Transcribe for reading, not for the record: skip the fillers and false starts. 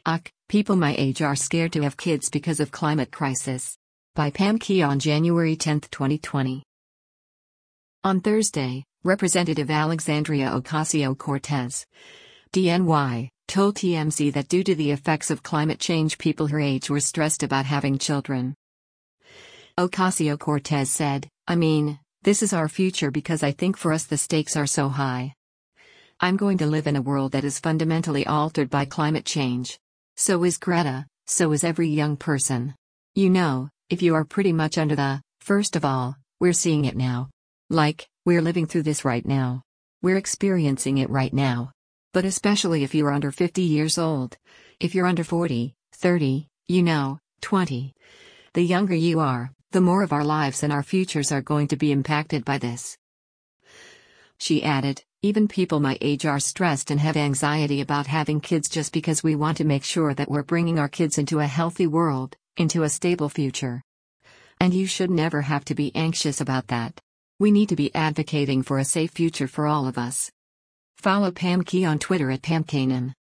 People my age are scared to have kids because of climate crisis. By Pam Key on January 10, 2020. On Thursday, Representative Alexandria Ocasio-Cortez, DNY, told TMZ that due to the effects of climate change, people her age were stressed about having children. Ocasio-Cortez said, this is our future because I think for us the stakes are so high. I'm going to live in a world that is fundamentally altered by climate change. So is Greta, so is every young person. If you are pretty much under the, first of all, we're seeing it now. We're living through this right now. We're experiencing it right now. But especially if you're under 50 years old. If you're under 40, 30, 20. The younger you are, the more of our lives and our futures are going to be impacted by this. She added, even people my age are stressed and have anxiety about having kids just because we want to make sure that we're bringing our kids into a healthy world, into a stable future. And you should never have to be anxious about that. We need to be advocating for a safe future for all of us. Follow Pam Key on Twitter at PamKanan.